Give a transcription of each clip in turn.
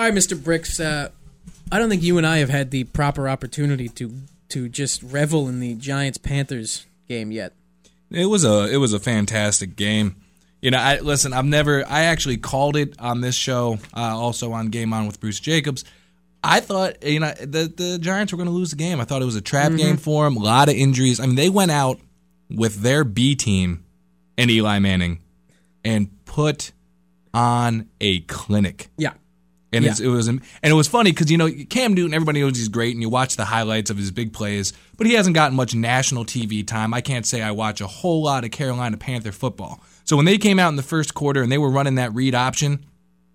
right, Mr. Bricks. I don't think you and I have had the proper opportunity to just revel in the Giants-Panthers game yet. It was a fantastic game. I actually called it on this show, also on Game On with Bruce Jacobs. I thought, the Giants were going to lose the game. I thought it was a trap game for them. A lot of injuries. I mean, they went out with their B team and Eli Manning and put on a clinic. Yeah. And it was funny because, Cam Newton, everybody knows he's great, and you watch the highlights of his big plays, but he hasn't gotten much national TV time. I can't say I watch a whole lot of Carolina Panther football. So when they came out in the first quarter and they were running that read option,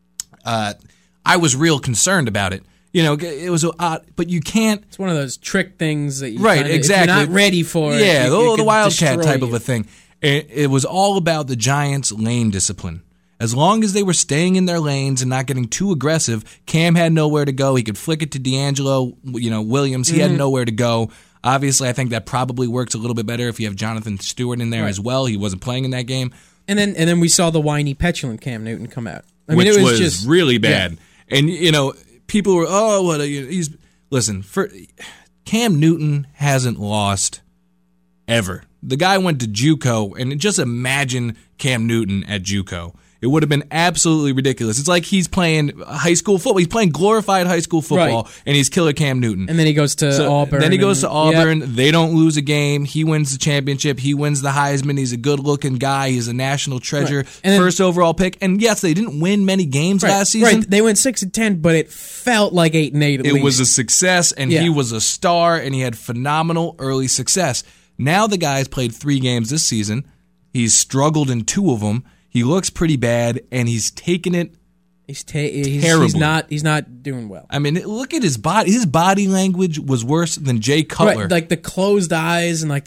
I was real concerned about it. It was odd, but you can't. It's one of those trick things that you exactly. If you're not ready for it. Yeah, the Wildcat type you. of a thing. It was all about the Giants' lane discipline. As long as they were staying in their lanes and not getting too aggressive, Cam had nowhere to go. He could flick it to D'Angelo, Williams. He had nowhere to go. Obviously, I think that probably works a little bit better if you have Jonathan Stewart in there as well. He wasn't playing in that game. And then we saw the whiny, petulant Cam Newton come out. Which it was just really bad. Yeah. And, people were, listen, Cam Newton hasn't lost ever. The guy went to JUCO, and just imagine Cam Newton at JUCO. It would have been absolutely ridiculous. It's like he's playing high school football. He's playing glorified high school football, and he's killer Cam Newton. And then he goes to Auburn. Then he goes to Auburn. Yep. They don't lose a game. He wins the championship. He wins the Heisman. He's a good-looking guy. He's a national treasure. Right. And first overall pick. And yes, they didn't win many games last season. Right. They went 6-10, but it felt like 8-8 at least. It was a success, and he was a star, and he had phenomenal early success. Now the guy's played 3 games this season. He's struggled in 2 of them. He looks pretty bad, and he's taking it terribly. He's not doing well. I mean, look at his body. His body language was worse than Jay Cutler. Right, like the closed eyes and like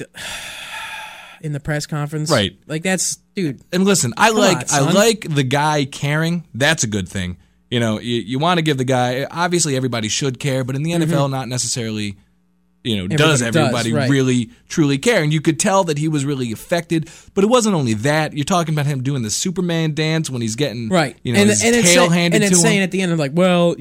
in the press conference. Right. Like that's, dude. And listen, I like the guy caring. That's a good thing. You want to give the guy, obviously everybody should care, but in the NFL, not necessarily does everybody really, truly care? And you could tell that he was really affected. But it wasn't only that. You're talking about him doing the Superman dance when he's getting his tail handed to him. And saying at the end, like, well,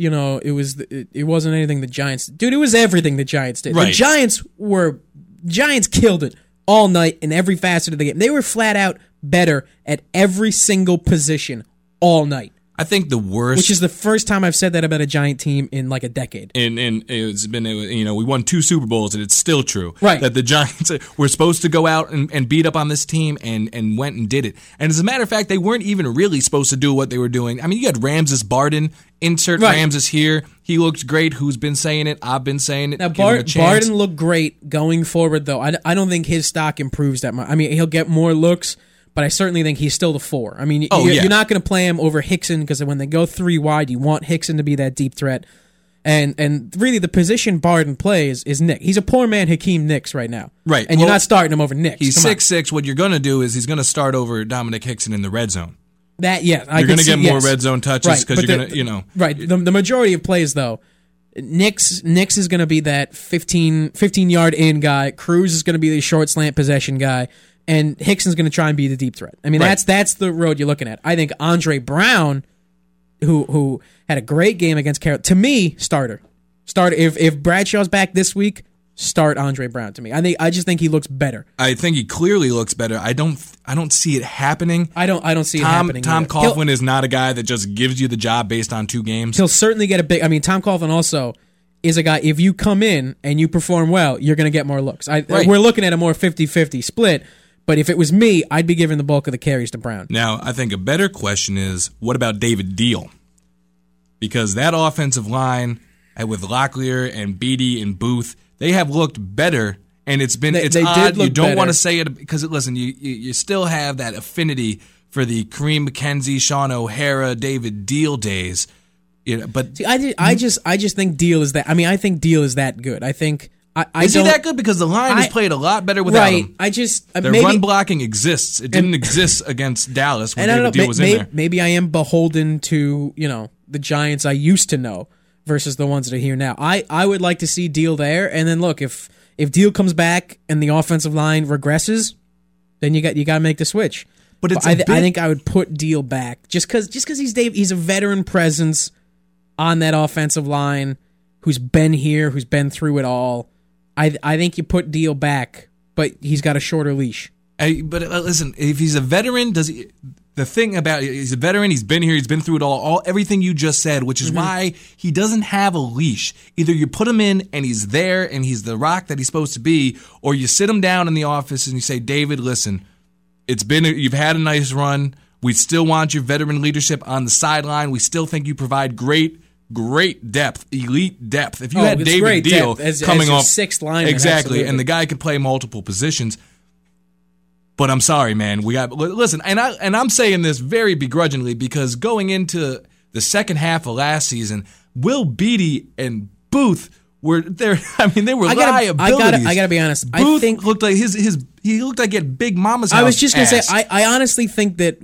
it wasn't anything the Giants did. Dude, it was everything the Giants did. Right. The Giants killed it all night in every facet of the game. They were flat out better at every single position all night. I think the worst, which is the first time I've said that about a Giant team in like a decade. And it's been, we won 2 Super Bowls, and it's still true. Right. That the Giants were supposed to go out and beat up on this team and went and did it. And as a matter of fact, they weren't even really supposed to do what they were doing. I mean, you had Ramses Barden, insert Ramses here. He looked great. Who's been saying it? I've been saying it. Now, Barden looked great going forward, though. I don't think his stock improves that much. I mean, he'll get more looks, but I certainly think he's still the 4. I mean, you're not going to play him over Hickson because when they go 3 wide, you want Hickson to be that deep threat. And really, the position Barden plays is Nick. He's a poor man Hakeem Nicks right now. Right. And you're not starting him over Nicks. He's 6'6". What you're going to do is he's going to start over Dominic Hickson in the red zone. You're going to get more red zone touches because you're going to, Right. The majority of plays, though, Nicks is going to be that 15-yard in guy. Cruz is going to be the short slant possession guy. And Hickson's going to try and be the deep threat. I mean, that's the road you're looking at. I think Andre Brown, who had a great game against Carolina, to me, starter. If Bradshaw's back this week, start Andre Brown to me. I just think he looks better. I think he clearly looks better. I don't see it happening. I don't see it happening. Tom Coughlin is not a guy that just gives you the job based on 2 games. He'll certainly get a big. I mean, Tom Coughlin also is a guy, if you come in and you perform well, you're going to get more looks. We're looking at a more 50-50 split. But if it was me, I'd be giving the bulk of the carries to Brown. Now, I think a better question is, what about David Deal? Because that offensive line with Locklear and Beatty and Booth, they have looked better, and it's odd. You don't want to say it because, listen, you still have that affinity for the Kareem McKenzie, Sean O'Hara, David Deal days. But see, I just think Deal is that. I mean, I think Deal is that good. I think. Is he that good? Because the line has played a lot better without him. Their run blocking exists. It didn't exist against Dallas when David Deal was in there. Maybe I am beholden to the Giants I used to know versus the ones that are here now. I would like to see Deal there, and then look, if Deal comes back and the offensive line regresses, then you got to make the switch. But I think I would put Deal back just because he's a veteran presence. on that offensive line who's been here, who's been through it all. I think you put Deal back, but he's got a shorter leash. But listen, if he's a veteran, does he? The thing about it, he's a veteran, he's been here, he's been through it all everything you just said, which is why he doesn't have a leash. Either you put him in and he's there and he's the rock that he's supposed to be, or you sit him down in the office and you say, David, listen, you've had a nice run. We still want your veteran leadership on the sideline. We still think you provide great depth, elite depth. If you had David Deal coming off sixth lineman, exactly, absolutely. And the guy could play multiple positions. But I'm sorry, man. Listen, and I'm saying this very begrudgingly because going into the second half of last season, Will Beatty and Booth were there. I mean, they were liabilities. I gotta be honest. Booth I think looked like he looked like he had Big Mama's house. I was just gonna ass. say. I honestly think that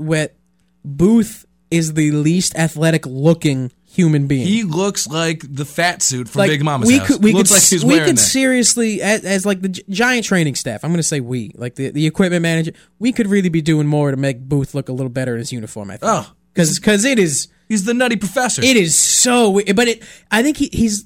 Booth is the least athletic looking human being. He looks like the fat suit from like, Big Mama's house. We looks like he's wearing that. Seriously, as like the Giant training staff, I'm going to say like the equipment manager, we could really be doing more to make Booth look a little better in his uniform, I think. Oh. Because it is... He's the Nutty Professor. It is so... But I think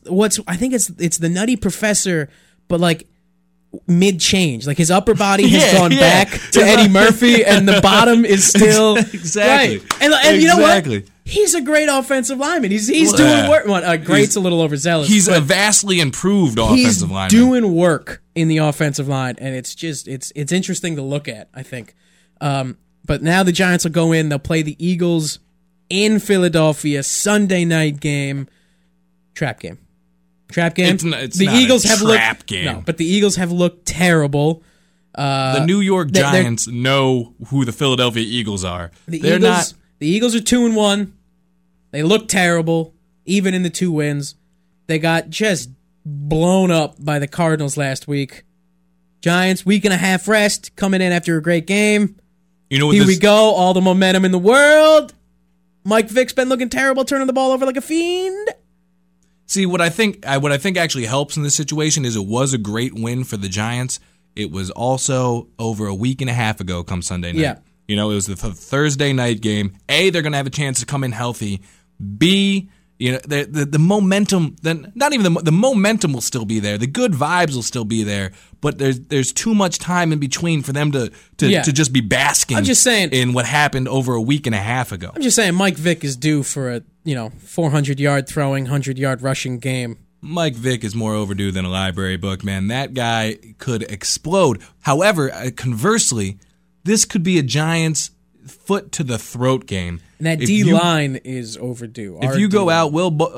it's the Nutty Professor, but like mid-change. Like his upper body has gone back to Eddie Murphy, and the bottom is still... Exactly. Right. And you know what? He's a great offensive lineman. He's doing work. Great's a little overzealous. He's a vastly improved offensive lineman. He's doing work in the offensive line, and it's just it's interesting to look at, I think. But now the Giants will go in. They'll play the Eagles in Philadelphia, Sunday night game. Trap game. It's the not Eagles a have trap looked, game. No, but the Eagles have looked terrible. The New York Giants know who the Philadelphia Eagles are. They're not. The Eagles are 2-1. They look terrible, even in the 2 wins. They got just blown up by the Cardinals last week. Giants, week and a half rest, coming in after a great game. Here we go, all the momentum in the world. Mike Vick's been looking terrible, turning the ball over like a fiend. See, what I think actually helps in this situation is it was a great win for the Giants. It was also over a week and a half ago come Sunday night. Yeah. It was the Thursday night game. A, they're going to have a chance to come in healthy. B, the momentum, not even the momentum will still be there. The good vibes will still be there, but there's too much time in between for them to just be basking. I'm just saying, in what happened over a week and a half ago. I'm just saying Mike Vick is due for a 400-yard throwing, 100-yard rushing game. Mike Vick is more overdue than a library book, man. That guy could explode. However, conversely, this could be a Giants foot to the throat game. And that D-line is overdue. If you go out,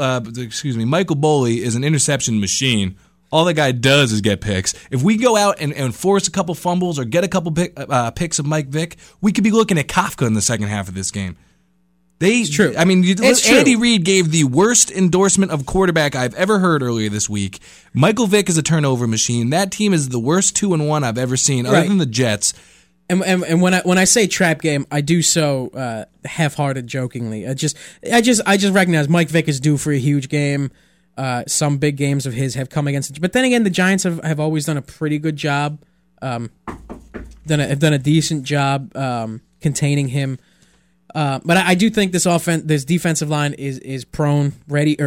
Michael Boley is an interception machine. All that guy does is get picks. If we go out and force a couple fumbles or get a couple picks of Mike Vick, we could be looking at Kafka in the second half of this game. It's true. I mean, Andy true. Reid gave the worst endorsement of quarterback I've ever heard earlier this week. Michael Vick is a turnover machine. That team is the worst 2-1 I've ever seen, other than the Jets. And when I say trap game, I do so half-hearted, jokingly. I just recognize Mike Vick is due for a huge game. Some big games of his have come against it, but then again, the Giants have always done a pretty good job. Have done a decent job containing him. But I do think this defensive line is ready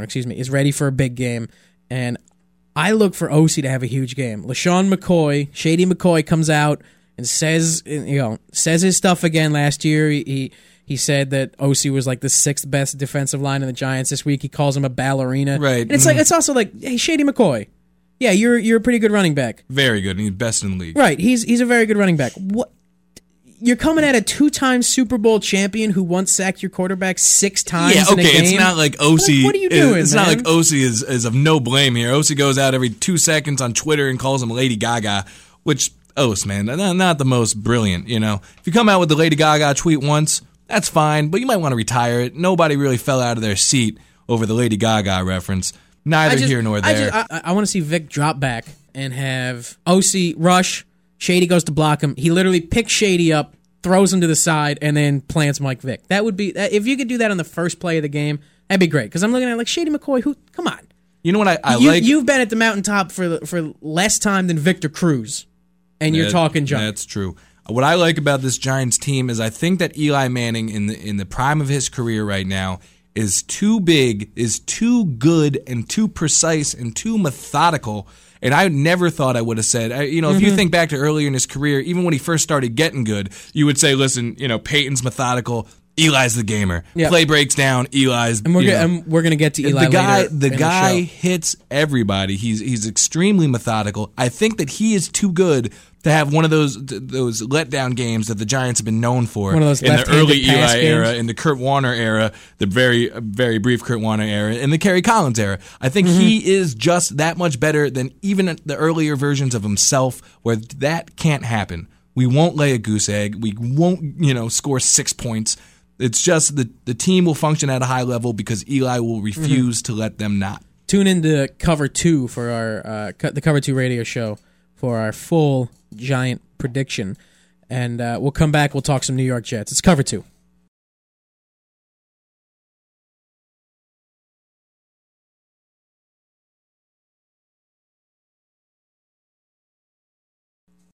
for a big game, and I look for OC to have a huge game. LaShawn McCoy, Shady McCoy, comes out and says his stuff again. Last year, he said that OC was like the 6th best defensive line in the Giants. This week, he calls him a ballerina. Right, and it's also like, hey, Shady McCoy, yeah, you're a pretty good running back. Very good, and he's best in the league. Right, he's a very good running back. What? You're coming at a 2-time Super Bowl champion who once sacked your quarterback 6 times in a game? It's not like OC... what are you doing, It's not like OC is of no blame here. OC goes out every 2 seconds on Twitter and calls him Lady Gaga, which, man, not the most brilliant, If you come out with the Lady Gaga tweet once, that's fine, but you might want to retire it. Nobody really fell out of their seat over the Lady Gaga reference. Neither here nor there. I want to see Vic drop back and have OC rush. Shady goes to block him. He literally picks Shady up, throws him to the side, and then plants Mike Vick. That would be, if you could do that on the first play of the game, that'd be great. Because I'm looking at Shady McCoy. Come on. You know what I like? You've been at the mountaintop for less time than Victor Cruz, and you're talking Giants. That's true. What I like about this Giants team is I think that Eli Manning, in the prime of his career right now, is too big, is too good, and too precise, and too methodical. And I never thought I would have said, if you think back to earlier in his career, even when he first started getting good, you would say, listen, Peyton's methodical, Eli's the gamer. Yep. Play breaks down, Eli's. And we're going to get to Eli later. The guy hits everybody. He's extremely methodical. I think that he is too good to have one of those letdown games that the Giants have been known for in the early Eli era, games. in the Kurt Warner era, the very, very brief Kurt Warner era, and the Kerry Collins era. I think he is just that much better than even the earlier versions of himself, where that can't happen. We won't lay a goose egg. We won't, score 6 points. It's just the team will function at a high level because Eli will refuse to let them not. Tune into Cover 2 for our the Cover 2 radio show for our full Giant prediction. And we'll come back. We'll talk some New York Jets. It's Cover 2.